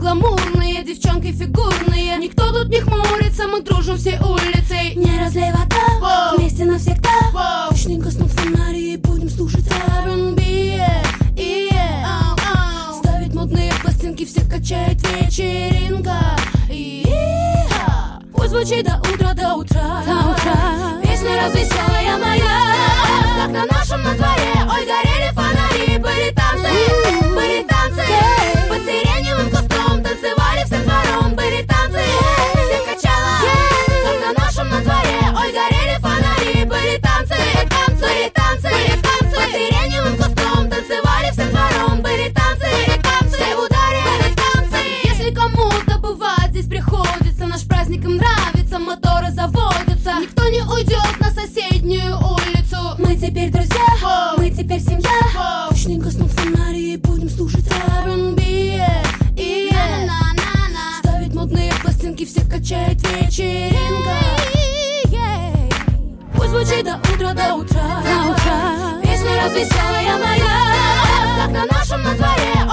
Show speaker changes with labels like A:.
A: гламурные, девчонки фигурные. Никто тут не хмурится, мы дружим всей улицей.
B: Не разлей вода, вместе навсегда. Точненько снут фонари и будем слушать R&B. Ставить модные пластинки, все качает вечеринка. Пусть звучит до утра, до утра,
A: до утра.
B: Песня развеселая моя. Как на нашем на дворе, ой, горели фонари. Были танцы, были танцы. Под сиреневым кустом танцевали всем двором. Были танцы, всех качало. Как на нашем на дворе, ой, горели фонари. Были танцы, были танцы, были танцы. Под сиреневым кустом танцевали всем двором. Были танцы, все в ударе, были танцы.
A: Если кому-то бывать здесь приходится, наш праздник им нравится, моторы заводятся. Никто не уйдет на соседнюю улицу.
B: Мы теперь друзья, мы теперь семья. Точненько снут фонари и будем слушать R&B. Ставить модные пластинки, все качает вечеринка. Пусть звучит до утра, до утра,
A: до утра.
B: Песня развеселая моя. Как на нашем на дворе,